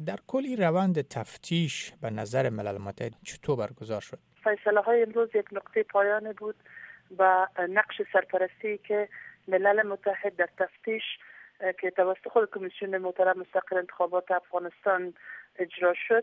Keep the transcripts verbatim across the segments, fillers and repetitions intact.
در کل این روند تفتیش به نظر ملل متحد چطور برگزار شد؟ فیصله های امروز یک نقطه پایان بود و نقش سرپرستی که ملل متحد در تفتیش که توسط خود کمیسیون محترم مستقل انتخابات افغانستان اجرا شد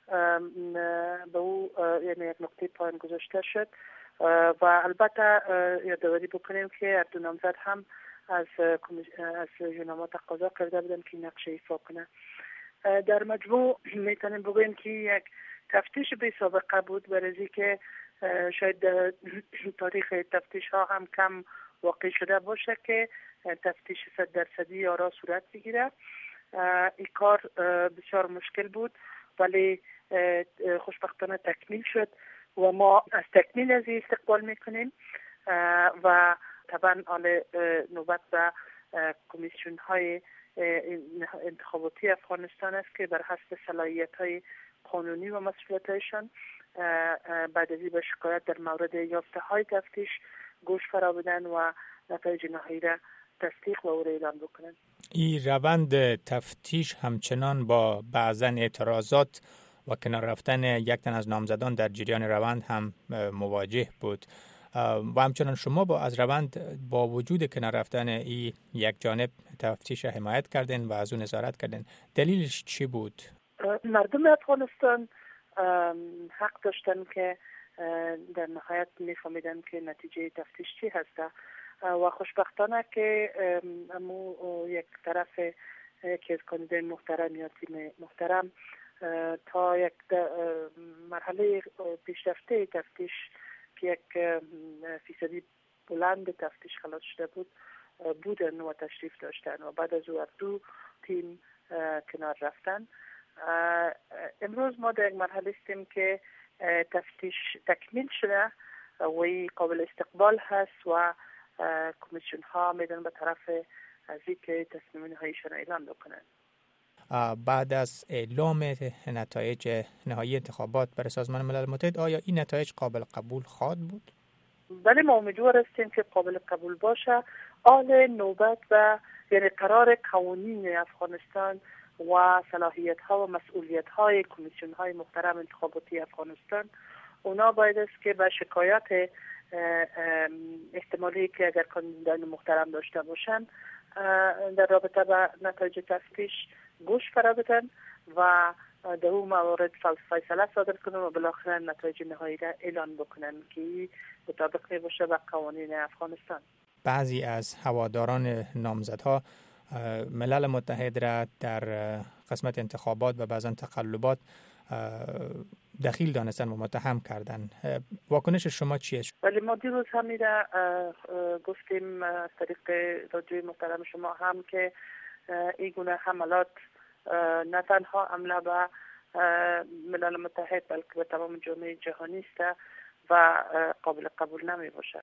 به او یعنی یک نقطه پایان گذاشته شد و البته یادآوری بکنیم که هر دو نامزد هم از از یوناما تقاضا کرده بودن که نقش ایفا کنه. در مجموع میتونیم بگوییم که یک تفتیش بی سابقه بود، برای که شاید تاریخ تفتیش ها هم کم واقع شده باشه که تفتیش صد درصدی آرا صورت بگیره. این کار بسیار مشکل بود ولی خوشبختانه تکمیل شد و ما از تکمیل از این استقبال میکنیم و طبعا آن نوبت به کمیسیون های انتخاباتی افغانستان است که بر حسب صلاحیت های قانونی و مسئولیتشان بعد از این به شکایت در مورد یافته های تفتیش گوش فرا بدن و نتایج نهایی را تصدیق و او را اعلام بکنن. این روند تفتیش همچنان با بعضا اعتراضات و کنار رفتن یک تن از نامزدان در جریان روند هم مواجه بود و همچنان شما با از روند با وجود کنار رفتن این یک جانب تفتیش حمایت کردین و از اون نظارت کردین. دلیلش چی بود؟ مردم افغانستان حق داشتن که در نهایت میفهمیدن که نتیجه تفتیش چی هسته و خوشبختانه که امو یک طرف یکی از کاندیدای محترم یا تیم محترم تا یک مرحله پیشرفته تفتیش که یک فیصدی بلند تفتیش خلاص شده بود بودن و تشریف داشتن و بعد از او دو تیم کنار رفتن. امروز ما در یک مرحله هستیم که تفتیش تکمیل شده و قابل استقبال هست و کمیسیون ها میدن به طرف از اینکه تصمیم هایشان اعلام بکنن. بعد از اعلام نتایج نهایی انتخابات برای سازمان ملل متحد آیا این نتایج قابل قبول خواهد بود؟ بله ما امیدوار هستیم که قابل قبول باشه. آل نوبت و یعنی قرار قوانین افغانستان و صلاحیت ها و مسئولیت های کمیسیون های محترم انتخاباتی افغانستان اونا باید است که به شکایت احتمالی که اگر کاندیدان محترم داشته باشن در رابطه با نتایج تفتیش گوش فرا بدن و در اون موارد فیصله صادر کنن و بالاخره نتایج نهایی را اعلان بکنن که مطابق می باشه با قوانین افغانستان. بعضی از هواداران نامزدها ملل متحد را در قسمت انتخابات و بعضا تقلبات دخیل دانستن و متهم کردن. واکنش شما چیه؟ ولی ما دیروز هم میره گفتیم از طریق رادیوی محترم شما هم که این گونه حملات نه تنها حمله به ملل متحد بلکه به تمام جامعه جهانی است و قابل قبول نمی باشه.